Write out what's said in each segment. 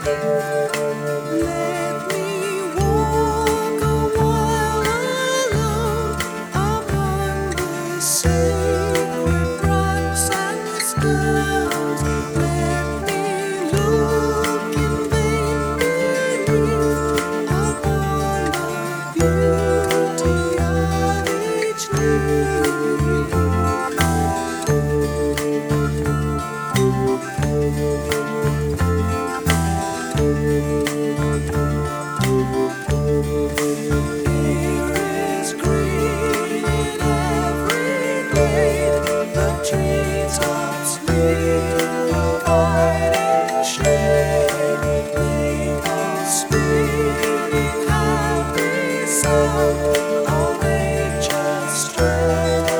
Let me walk a while alone among the sacred rocks and stones. Let me look in vain beneath upon the beauty of each Here is green in every glade, the treetops lean, providing shade. Maples spinning happy sound, all nature's strength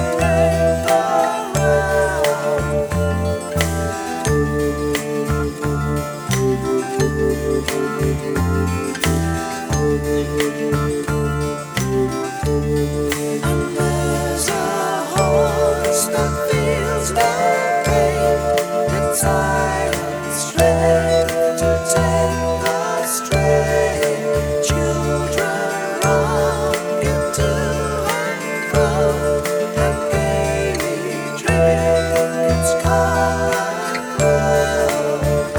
And there's a horse that feels no pain, its silent strength to take the strain. Children run to and fro and gaily drink its cup and grow.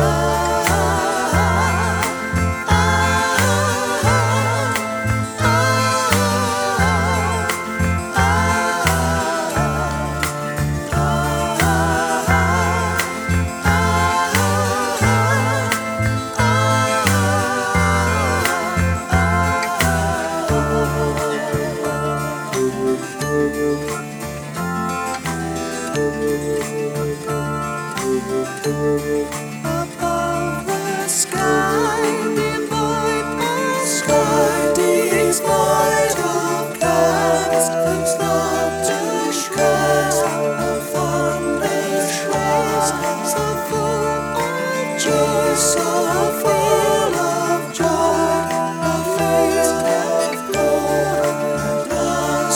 Above the sky, divide the sky, these void of cats, looks not to shreds, a fondest race, so full of joy, so full of joy, a face of gold and loves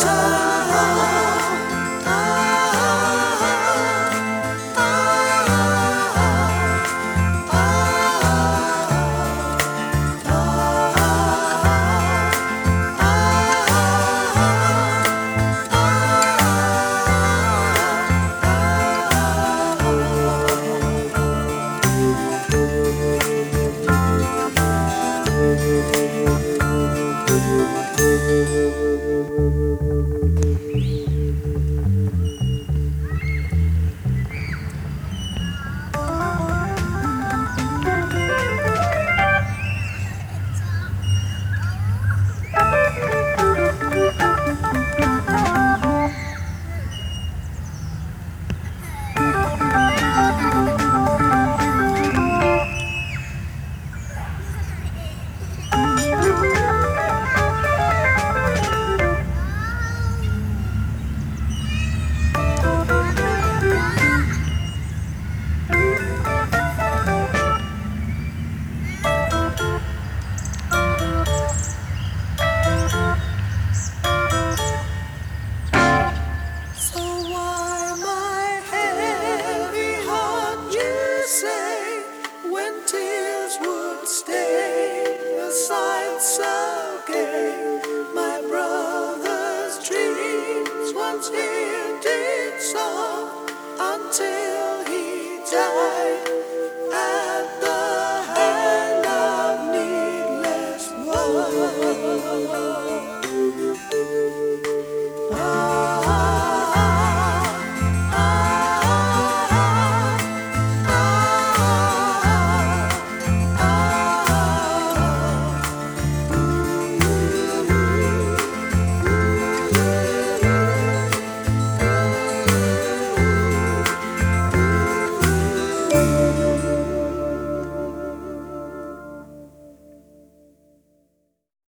So why my heavy heart, you say, when tears would stay, a sight so gay?